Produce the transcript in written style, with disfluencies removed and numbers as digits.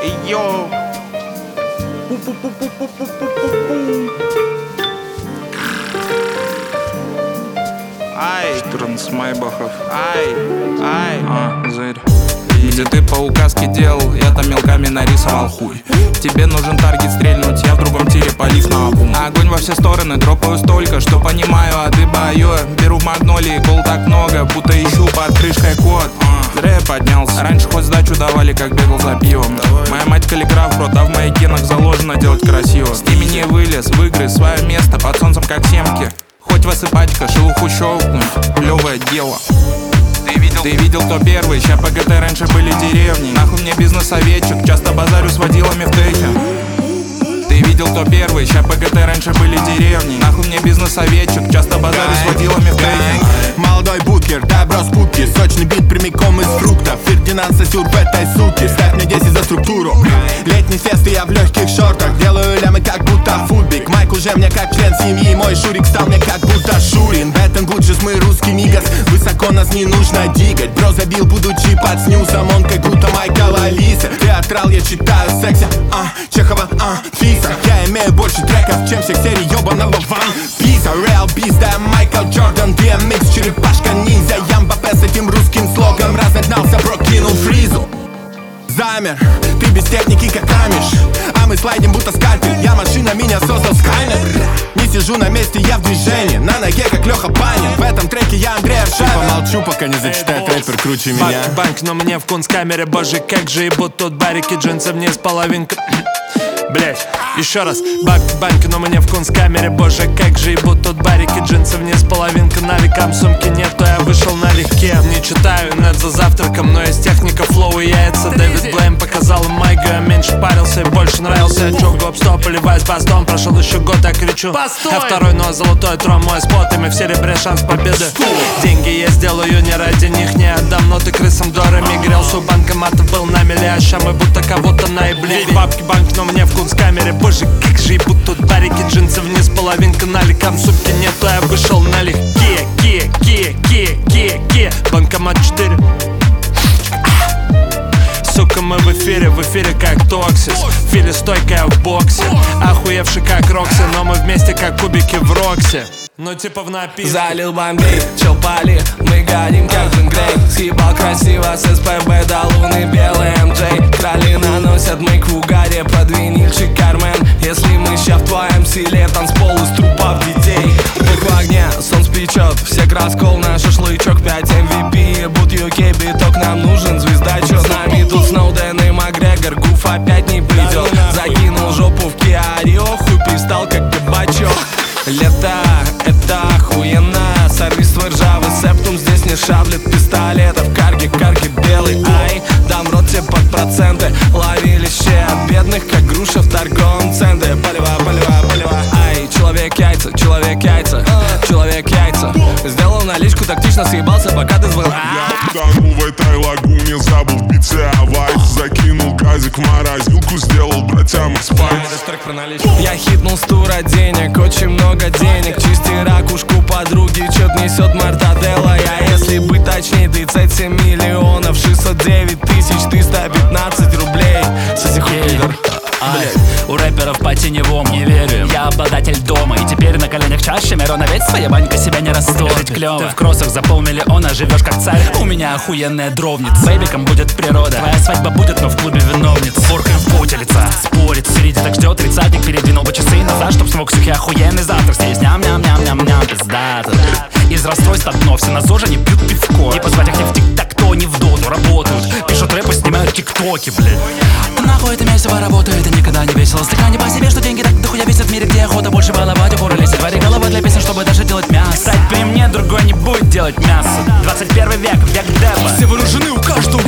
Йо. Ай, 14 майбахов. Ай. Зырь. Где ты по указке делал, я там мелками нарисовал хуй. Тебе нужен таргет стрельнуть, я в другом тире полив на обум. Огонь во все стороны, дропаю столько, что понимаю, а ты бою. Беру в магнолии, кол так много, будто ищу под крышкой код. Зря я поднялся, раньше хоть сдачу давали, как бегал за пивом. Моя мать каллиграф, брат, а в моих генах заложено делать красиво. С ними не вылез, выгрыз свое место, под солнцем как семки. Хоть высыпать кошелуху щелкнуть, плевое дело. Ты видел, кто первый, ща ПГТ раньше были деревни. Нахуй мне бизнес-советчик, часто базарю с водилами в техе. Ты видел, кто первый, ща ПГТ раньше были деревни. Нахуй мне бизнес-советчик, часто базарю с водилами в техе. Молодой бутгер, добро с путки. Сочный бит прямиком из фруктов. Фердинанд Сосюр в этой суке. Ставь мне 10 за структуру. Летний фест и я в легких шортах. Делаю лямы как будто футбик. Майк уже мне как член семьи. Мой Шурик стал мне как будто Шурин. Бэтен Буджес, мы русский мигас. Высоко нас не нужно дигать. Бро забил, будучи под снюсом. Он как будто Майкл Алиса. Театрал, я читаю секси. Чехова, Фиса. Я имею больше треков, чем всех серий ёбаного Ван Писа. Real Beast, да, Майкл Джордан, DMX, черепашка ниндзя. Ямбапе с этим русским слогом разогнался, прокинул фризу. Замер, ты без техники как камеш, а мы слайдим будто скальпель. Я машина, меня создал Скайнет. Не сижу на месте, я в движении. На ноге как Леха Панин. В этом треке я Андрей Аршавин. Помолчу, пока не зачитает рэпер круче меня. Банк, но мне в кунсткамере. Боже, как же ебут тут барики, джинсы вниз половинка. Блять, еще раз. Банк, но мне в кунсткамере. Боже, как же ебут тут барики, джинсы вниз половинка. Навикам сумки нету, я вышел налегке. Не читаю нет за завтраком, но есть техника, флоу и яйца. Дэвид Блейм показал им майгу, я меньше парился и больше нравился. Я чё, гоп-стоп, поливаюсь бастом. Прошел еще год, я кричу я второй, но золотой трон мой спот. И мы в серебре шанс победы. Деньги я сделаю не ради них, не отдам. Но ты крысам дорами грелся у банкомата, был на мели. А ща мы будто кого-то наебли. Бабки банк, но мне в кунсткамере. Боже, как же ебут тут барики, джинсы вниз половинка. Наликам сумки нету, я вышел налегке. Банкомат 4. Сука, мы в эфире как Токсис. Фили стойкая в боксе. Охуевший как Рокси, но мы вместе как кубики в Роксе. Ну типа в напитке. Залил бомбей, чел пали, мы гадим как Джин Грей. Съебал красиво с СПБ до луны белый МД. Крали наносят мейк в угаре под винильчик Кармен. Если мы ща в твоем селе, танцпол из трупов детей. Бык в огне, солнце печет, всех раскол на шашлычок. 5 MVP, бут UK, биток нам нужен, звезда чё. С нами тут Сноуден и Макгрегор, Гуф опять не придет. Закинул жопу в Kia Rio, хуй пристал как кабачок. Лето, это охуенно. Сорвись твой ржавый септум. Здесь не шаблет пистолетов. Карги белый, ай. Дам рот тебе под проценты. Лови лещей от бедных, как груша в торговом центре. Полева, ай. Человек яйца. Сделал наличку, тактично съебался, пока ты звал. Я утонул в этой лагуне, забыл в битве авайт. Закинул казик в морозилку, сделал братям спать. Я хитнул с тура денег, очень много денег. Чисти ракушку подруги, чё-то несет мартаделла. Я, если быть точнее, 37 миллионов 609 315 рублей. У рэперов по теневому не верю. Я обладатель дома, и теперь на коленях чаще Мирона, ведь своя банька себя не растопит. Жить клёво, ты в кроссах за 500 000 живешь как царь. У меня охуенная дровница. Бэйбиком будет природа. Твоя свадьба будет, но в клубе виновниц. Форкой в поте лица, спорит, впереди так ждет. Тридцатник передвинул бы часы назад, чтоб смог сухий охуенный завтрак съесть. Ням-ням-ням-ням-ням, пиздато. Из расстройств одно, все на ЗОЖе не пьют пивко. Не позвать их ни в тик-так, то ни в доту работают. Пишут рэпы, снимают тиктоки, блядь. Нахуй это месиво работает, и никогда не весело. Стакане по себе, что деньги так дохуя весят в мире, где охота больше баловать, упоры лезет. Вари голова для песен, чтобы даже делать мясо. Кстати, при мне другой не будет делать мясо. 21 век, век депа. Все вооружены, у каждого